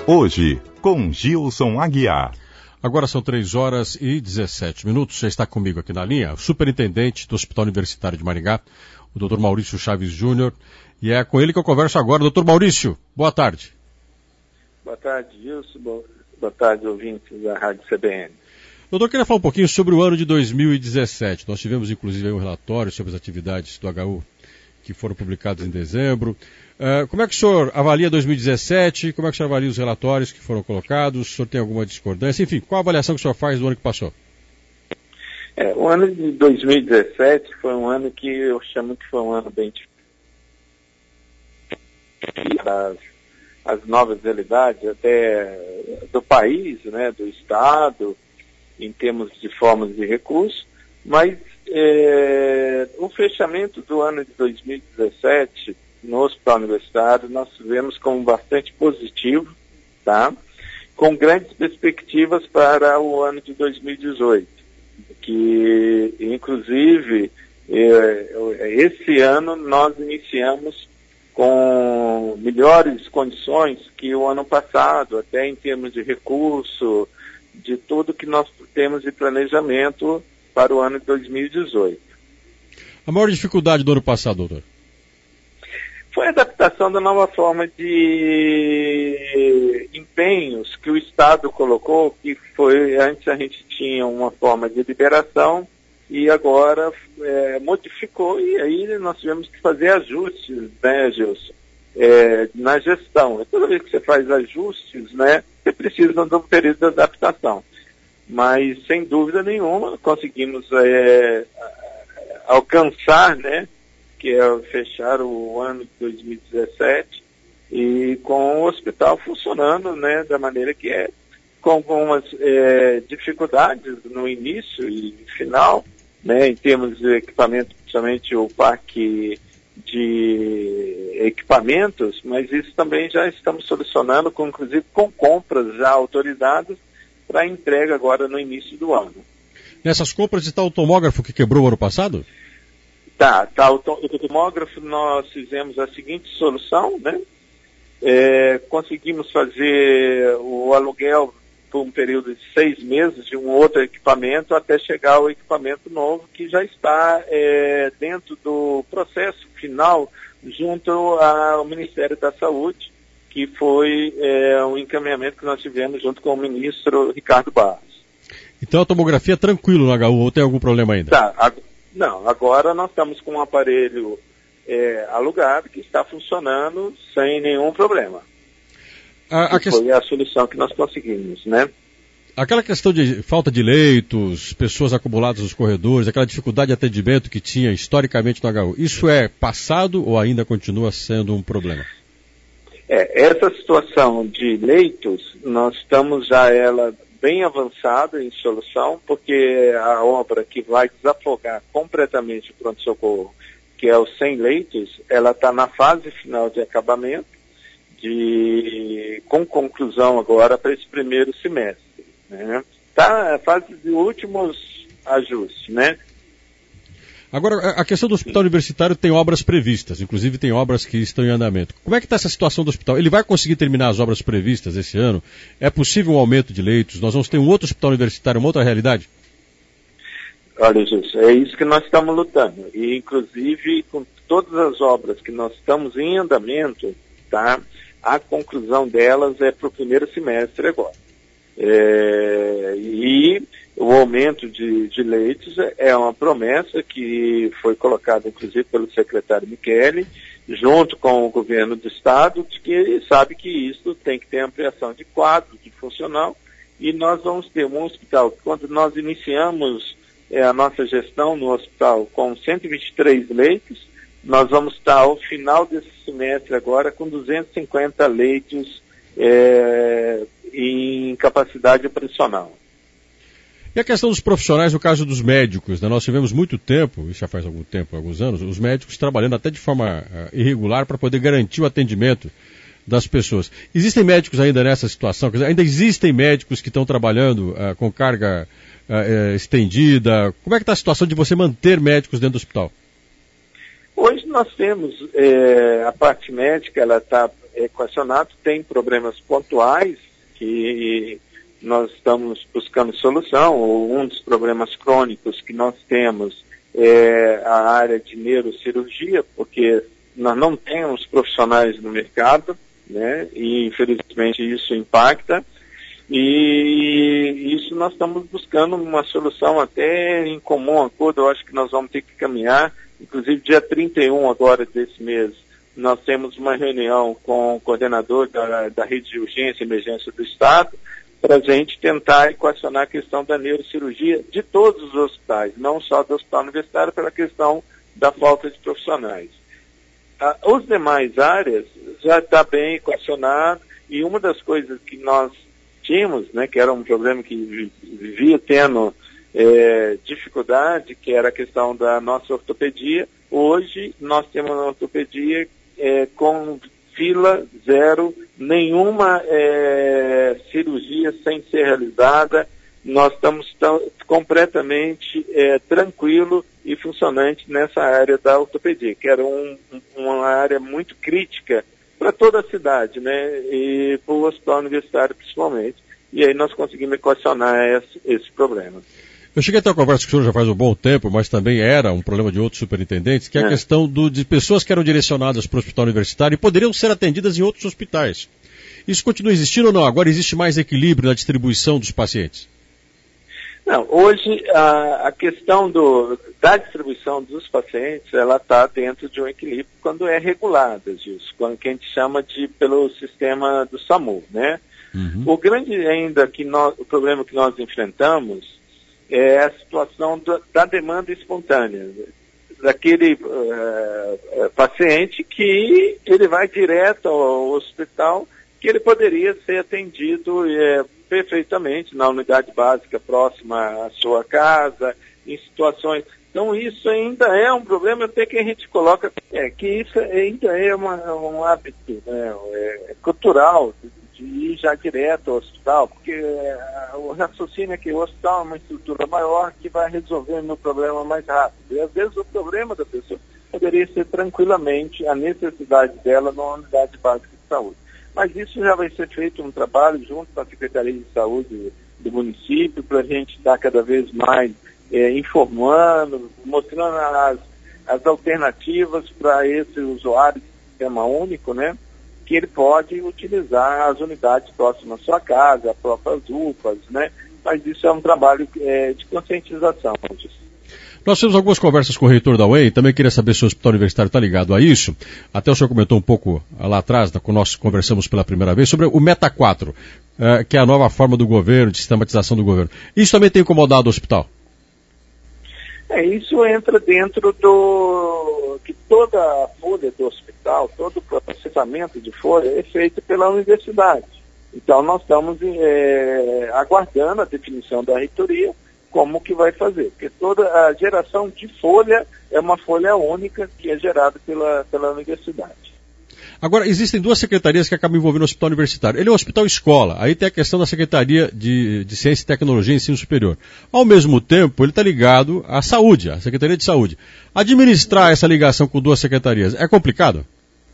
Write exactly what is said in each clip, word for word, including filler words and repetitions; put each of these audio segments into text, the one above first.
Hoje, com Gilson Aguiar. Agora são três horas e dezessete minutos. Já está comigo aqui na linha o superintendente do Hospital Universitário de Maringá, o doutor Maurício Chaves Júnior. E é com ele que eu converso agora. doutor Maurício, boa tarde. Boa tarde, Gilson. Boa tarde, ouvintes da Rádio C B N. Doutor, eu queria falar um pouquinho sobre o ano de dois mil e dezessete. Nós tivemos, inclusive, um relatório sobre as atividades do H U que foram publicados em dezembro. Uh, como é que o senhor avalia dois mil e dezessete? Como é que o senhor avalia os relatórios que foram colocados? O senhor tem alguma discordância? Enfim, qual a avaliação que o senhor faz do ano que passou? É, o ano de dois mil e dezessete foi um ano que eu chamo que foi um ano bem difícil. As, as novas realidades até do país, né, do Estado, em termos de formas de recurso, mas é, o fechamento do ano de dois mil e dezessete no Hospital Universitário nós vemos como bastante positivo, tá? Com grandes perspectivas para o ano de dois mil e dezoito, que inclusive é, esse ano nós iniciamos com melhores condições que o ano passado, até em termos de recurso, de tudo que nós temos de planejamento para o ano de dois mil e dezoito. A maior dificuldade do ano passado, doutor? Foi a adaptação da nova forma de empenhos que o Estado colocou, que foi, antes a gente tinha uma forma de liberação e agora é, modificou, e aí nós tivemos que fazer ajustes, né, Gilson, é, na gestão. E toda vez que você faz ajustes, né, você precisa de um período de adaptação. Mas, sem dúvida nenhuma, conseguimos é, alcançar, né, que é fechar o ano de dois mil e dezessete e com o hospital funcionando, né, da maneira que é, com algumas é, dificuldades no início e final, né, em termos de equipamento, principalmente o parque de equipamentos, mas isso também já estamos solucionando, com, inclusive com compras já autorizadas para entrega agora no início do ano. Nessas compras está o tomógrafo que quebrou o ano passado? Tá, tá. O, tom, o tomógrafo nós fizemos a seguinte solução, né? É, conseguimos fazer o aluguel por um período de seis meses de um outro equipamento até chegar ao equipamento novo que já está é, dentro do processo final junto ao Ministério da Saúde, que foi é, um encaminhamento que nós tivemos junto com o ministro Ricardo Barros. Então a tomografia é tranquilo no H U ou tem algum problema ainda? Tá, a, não, agora nós estamos com um aparelho é, alugado que está funcionando sem nenhum problema. A, a que... Foi a solução que nós conseguimos, né? Aquela questão de falta de leitos, pessoas acumuladas nos corredores, aquela dificuldade de atendimento que tinha historicamente no H U, isso é passado ou ainda continua sendo um problema? É, essa situação de leitos, nós estamos já ela bem avançada em solução, porque a obra que vai desafogar completamente o pronto-socorro, que é os cem leitos, ela está na fase final de acabamento, de, com conclusão agora para esse primeiro semestre. Está na fase de últimos ajustes, né? Agora, a questão do hospital universitário tem obras previstas, inclusive tem obras que estão em andamento. Como é que está essa situação do hospital? Ele vai conseguir terminar as obras previstas esse ano? É possível um aumento de leitos? Nós vamos ter um outro hospital universitário, uma outra realidade? Olha, Jesus, é isso que nós estamos lutando. E, inclusive, com todas as obras que nós estamos em andamento, tá? A conclusão delas é para o primeiro semestre agora. É, e o aumento de, de leitos é uma promessa que foi colocada, inclusive, pelo secretário Michele, junto com o governo do Estado, de que ele sabe que isso tem que ter ampliação de quadro, de funcional, e nós vamos ter um hospital. Quando nós iniciamos é, a nossa gestão no hospital com cento e vinte e três leitos, nós vamos estar ao final desse semestre agora com duzentos e cinquenta leitos é, em capacidade operacional. E a questão dos profissionais, no caso dos médicos, né? Nós tivemos muito tempo, isso já faz algum tempo, alguns anos, os médicos trabalhando até de forma uh, irregular para poder garantir o atendimento das pessoas. Existem médicos ainda nessa situação? Quer dizer, ainda existem médicos que estão trabalhando uh, com carga uh, uh, estendida? Como é que está a situação de você manter médicos dentro do hospital? Hoje nós temos, é, a parte médica, ela está equacionado, tem problemas pontuais que nós estamos buscando solução. Um dos problemas crônicos que nós temos é a área de neurocirurgia, porque nós não temos profissionais no mercado, né, e infelizmente isso impacta, e isso nós estamos buscando uma solução até em comum acordo. Eu acho que nós vamos ter que caminhar, inclusive dia trinta e um agora desse mês, nós temos uma reunião com o coordenador da, da rede de urgência e emergência do Estado, para a gente tentar equacionar a questão da neurocirurgia de todos os hospitais, não só do hospital universitário, pela questão da falta de profissionais. Ah, os demais áreas já está bem equacionado, e uma das coisas que nós tínhamos, né, que era um problema que vivia tendo é, dificuldade, que era a questão da nossa ortopedia. Hoje nós temos uma ortopedia é, com fila zero, nenhuma é, cirurgia sem ser realizada. Nós estamos tão, completamente é, tranquilo e funcionante nessa área da ortopedia, que era um, uma área muito crítica para toda a cidade, né, e para o hospital universitário principalmente. E aí nós conseguimos equacionar esse, esse problema. Eu cheguei até a conversa com o senhor já faz um bom tempo, mas também era um problema de outros superintendentes, que é a é. questão do, de pessoas que eram direcionadas para o hospital universitário e poderiam ser atendidas em outros hospitais. Isso continua existindo ou não? Agora existe mais equilíbrio na distribuição dos pacientes? Não, hoje a, a questão do, da distribuição dos pacientes, ela está dentro de um equilíbrio quando é regulada, Gilson, quando que a gente chama de pelo sistema do SAMU, né? Uhum. O grande ainda que nós, o problema que nós enfrentamos é a situação do, da demanda espontânea, daquele uh, paciente que ele vai direto ao hospital, que ele poderia ser atendido uh, perfeitamente na unidade básica próxima à sua casa, em situações. Então isso ainda é um problema, até que a gente coloca, é, que isso ainda é uma, um hábito, né, é, cultural, de ir já direto ao hospital, porque é, o raciocínio é que o hospital é uma estrutura maior que vai resolver o meu problema mais rápido. E às vezes o problema da pessoa poderia ser tranquilamente a necessidade dela numa unidade básica de saúde. Mas isso já vai ser feito um trabalho junto com a Secretaria de Saúde do município, para a gente estar cada vez mais é, informando, mostrando as, as alternativas para esse usuário do sistema único, né? Que ele pode utilizar as unidades próximas à sua casa, as próprias U P As, né? Mas isso é um trabalho é, de conscientização. Nós temos algumas conversas com o reitor da U E M, também queria saber se o Hospital Universitário está ligado a isso. Até o senhor comentou um pouco lá atrás, quando nós conversamos pela primeira vez, sobre o Meta quatro, é, que é a nova forma do governo, de sistematização do governo. Isso também tem incomodado o hospital? É, isso entra dentro do que toda a folha do hospital, todo o processamento de folha é feito pela universidade. Então nós estamos é, aguardando a definição da reitoria, como que vai fazer, porque toda a geração de folha é uma folha única que é gerada pela, pela universidade. Agora, existem duas secretarias que acabam envolvendo o hospital universitário. Ele é um hospital escola, aí tem a questão da Secretaria de, de Ciência, Tecnologia e Ensino Superior. Ao mesmo tempo, ele está ligado à saúde, à Secretaria de Saúde. Administrar essa ligação com duas secretarias é complicado?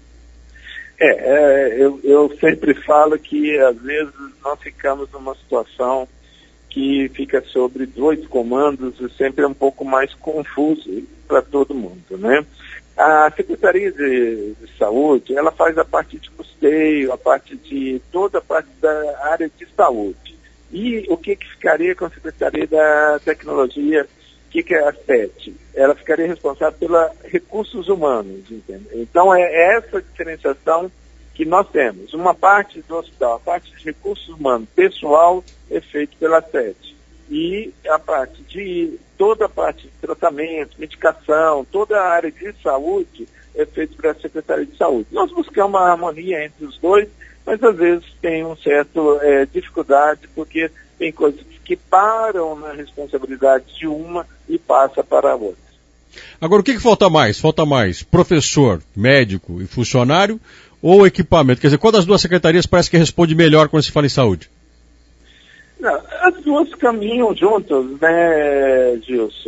É, é eu, eu sempre falo que às vezes nós ficamos numa situação que fica sobre dois comandos e sempre é um pouco mais confuso para todo mundo, né? A Secretaria de, de Saúde, ela faz a parte de custeio, a parte de toda a parte da área de saúde. E o que, que ficaria com a Secretaria da Tecnologia, o que, que é a S E T? Ela ficaria responsável pelos recursos humanos, entende? Então é essa diferenciação que nós temos. Uma parte do hospital, a parte de recursos humanos, pessoal, é feito pela S E T. E a parte de, toda a parte de tratamento, medicação, toda a área de saúde é feita pela Secretaria de Saúde. Nós buscamos uma harmonia entre os dois, mas às vezes tem uma certa é, dificuldade, porque tem coisas que param na responsabilidade de uma e passa para a outra. Agora, o que, que falta mais? Falta mais professor, médico e funcionário ou equipamento? Quer dizer, qual das duas secretarias parece que responde melhor quando se fala em saúde? Não, as duas caminham juntas, né, Gilson?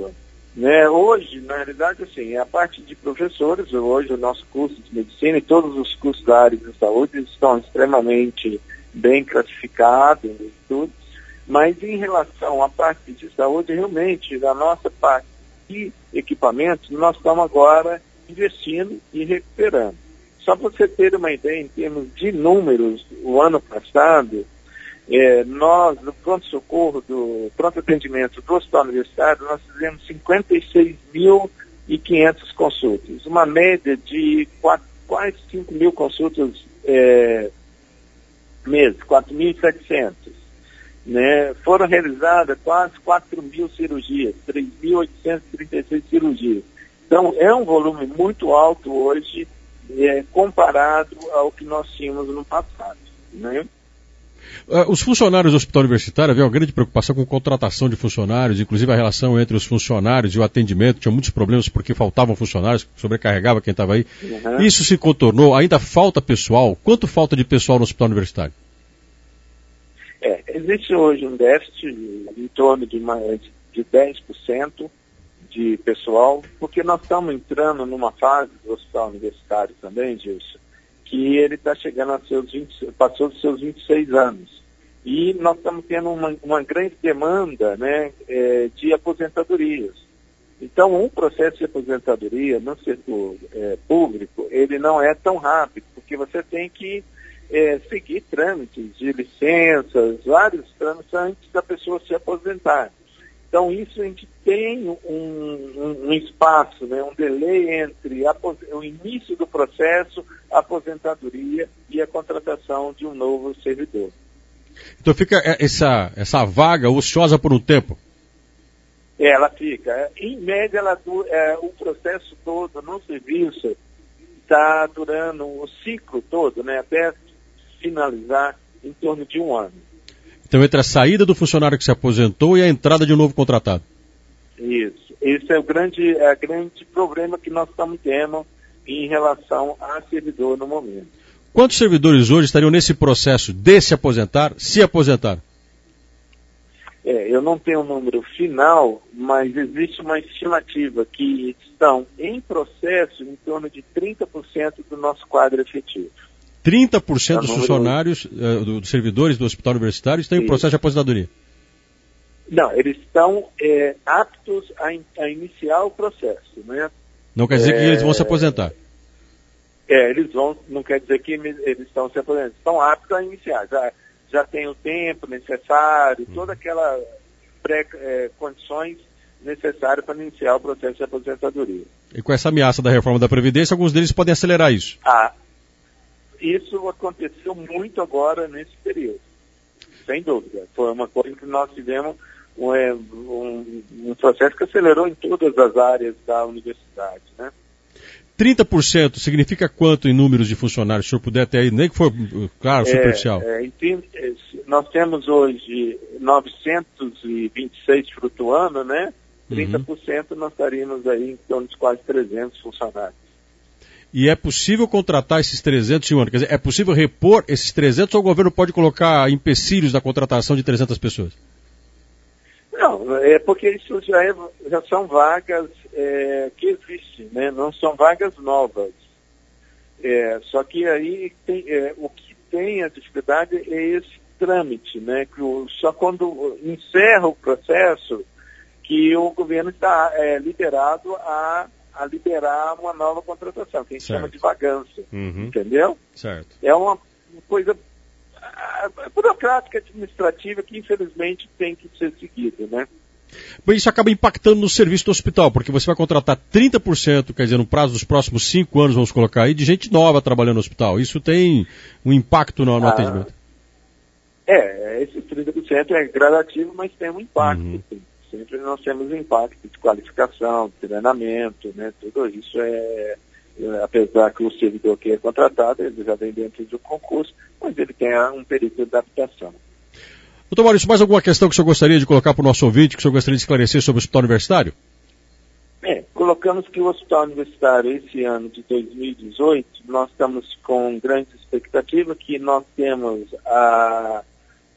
Né? Hoje, na realidade, assim, a parte de professores, hoje o nosso curso de medicina e todos os cursos da área de saúde estão extremamente bem classificados e tudo, mas em relação à parte de saúde, realmente, da nossa parte de equipamentos, nós estamos agora investindo e recuperando. Só para você ter uma ideia, em termos de números, o ano passado, É, nós, no pronto-socorro, do pronto-atendimento do Hospital Universitário, nós fizemos cinquenta e seis mil e quinhentas consultas, uma média de quatro, quase cinco mil consultas é, mês, quatro mil e setecentas. Né? Foram realizadas quase quatro mil cirurgias, três mil oitocentas e trinta e seis cirurgias. Então, é um volume muito alto hoje, é, comparado ao que nós tínhamos no passado, né? Uh, os funcionários do Hospital Universitário havia uma grande preocupação com contratação de funcionários, inclusive a relação entre os funcionários e o atendimento, tinha muitos problemas porque faltavam funcionários, sobrecarregava quem estava aí. Uhum. Isso se contornou, ainda falta pessoal. Quanto falta de pessoal no Hospital Universitário? É, existe hoje um déficit em torno de, mais de dez por cento de pessoal, porque nós estamos entrando numa fase do Hospital Universitário também, Gilson, que ele está chegando a seus vinte, passou dos seus vinte e seis anos. E nós estamos tendo uma, uma grande demanda, né, é, de aposentadorias. Então, um processo de aposentadoria no setor é, público, ele não é tão rápido, porque você tem que é, seguir trâmites de licenças, vários trâmites antes da pessoa se aposentar. Então, isso a gente tem um, um, um espaço, né, um delay entre a, o início do processo, a aposentadoria e a contratação de um novo servidor. Então fica essa, essa vaga ociosa por um tempo? Ela fica. Em média, ela, é, o processo todo no serviço está durando o ciclo todo, né, até finalizar em torno de um ano. Então, entre a saída do funcionário que se aposentou e a entrada de um novo contratado. Isso. Esse é o grande, é, grande problema que nós estamos tendo em relação a servidor no momento. Quantos servidores hoje estariam nesse processo de se aposentar, se aposentar? É, eu não tenho um número final, mas existe uma estimativa que estão em processo em torno de trinta por cento do nosso quadro efetivo. trinta por cento dos funcionários, uh, dos servidores do Hospital Universitário estão em processo de aposentadoria? Não, eles estão é, aptos a, in, a iniciar o processo, né? Não quer dizer é, que eles vão se aposentar? É, eles vão, não quer dizer que eles estão se aposentando, estão aptos a iniciar, já, já tem o tempo necessário, hum. toda aquela pré, é, condições necessárias para iniciar o processo de aposentadoria. E com essa ameaça da reforma da Previdência, alguns deles podem acelerar isso? Ah, isso aconteceu muito agora nesse período, sem dúvida. Foi uma coisa que nós tivemos um, um, um processo que acelerou em todas as áreas da universidade, né? trinta por cento significa quanto em números de funcionários? Se o senhor puder ter aí, nem que for, claro, superficial. É, é, nós temos hoje novecentos e vinte e seis flutuando, né? trinta por cento uhum. Nós estaríamos aí em torno de quase trezentos funcionários. E é possível contratar esses trezentos em um ano? Quer dizer, é possível repor esses trezentos ou o governo pode colocar empecilhos na contratação de trezentas pessoas? Não, é porque isso já, é, já são vagas é, que existem, né? Não são vagas novas. É, só que aí tem, é, o que tem a dificuldade é esse trâmite, né? Que o, só quando encerra o processo que o governo está é, liberado a, a liberar uma nova contratação, que a gente certo. chama de vagância, uhum. entendeu? Certo. É uma coisa burocrática, administrativa, que infelizmente tem que ser seguida, né? Bem, isso acaba impactando no serviço do hospital, porque você vai contratar trinta por cento, quer dizer, no prazo dos próximos cinco anos, vamos colocar aí, de gente nova trabalhando no hospital. Isso tem um impacto no, no ah, atendimento? É, esse trinta por cento é gradativo, mas tem um impacto. Uhum. Sempre nós temos um impacto de qualificação, de treinamento, né? Tudo isso é... Apesar que o servidor que é contratado, ele já vem dentro do concurso, mas ele tem um período de adaptação. Doutor Maurício, mais alguma questão que o senhor gostaria de colocar para o nosso ouvinte, que o senhor gostaria de esclarecer sobre o Hospital Universitário? É, colocamos que o Hospital Universitário, esse ano de dois mil e dezoito, nós estamos com grande expectativa, que nós temos a,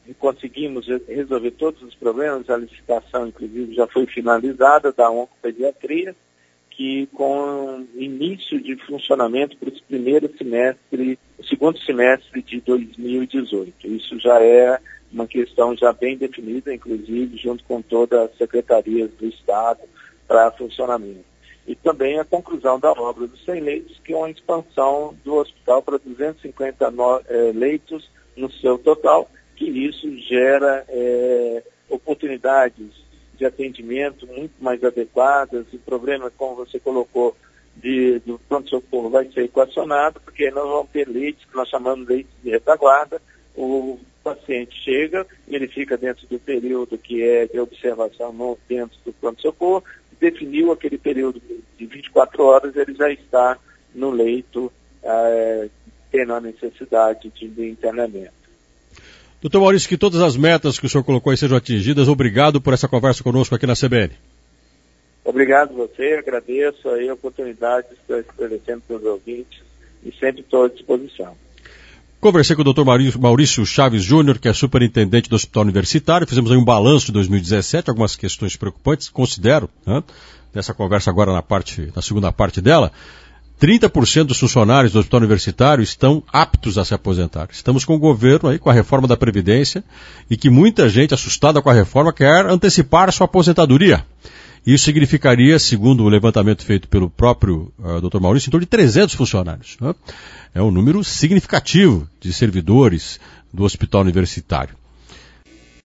conseguimos resolver todos os problemas, a licitação, inclusive, já foi finalizada da oncopediatria, que com início de funcionamento para o primeiro semestre, o segundo semestre de dois mil e dezoito. Isso já é uma questão já bem definida, inclusive, junto com todas as secretarias do Estado para funcionamento. E também a conclusão da obra dos cem leitos, que é uma expansão do hospital para duzentos e cinquenta no, eh, leitos no seu total, que isso gera eh, oportunidades de atendimento muito mais adequadas, e o problema, como você colocou, de, do pronto-socorro vai ser equacionado, porque nós vamos ter leitos que nós chamamos de leitos de retaguarda. O paciente chega, ele fica dentro do período que é de observação no, dentro do pronto-socorro, definiu aquele período de vinte e quatro horas, ele já está no leito, é, tendo a necessidade de, de internamento. Doutor Maurício, que todas as metas que o senhor colocou aí sejam atingidas. Obrigado por essa conversa conosco aqui na C B N. Obrigado a você, agradeço aí a oportunidade de estar esclarecendo para os ouvintes e sempre estou à disposição. Conversei com o doutor Maurício Chaves Júnior, que é superintendente do Hospital Universitário. Fizemos aí um balanço de dois mil e dezessete, algumas questões preocupantes, considero, né, dessa conversa agora na, parte, na segunda parte dela. trinta por cento dos funcionários do Hospital Universitário estão aptos a se aposentar. Estamos com o governo aí, com a reforma da Previdência, e que muita gente, assustada com a reforma, quer antecipar sua aposentadoria. Isso significaria, segundo o levantamento feito pelo próprio uh, doutor Maurício, em torno de trezentos funcionários. Né? É um número significativo de servidores do Hospital Universitário.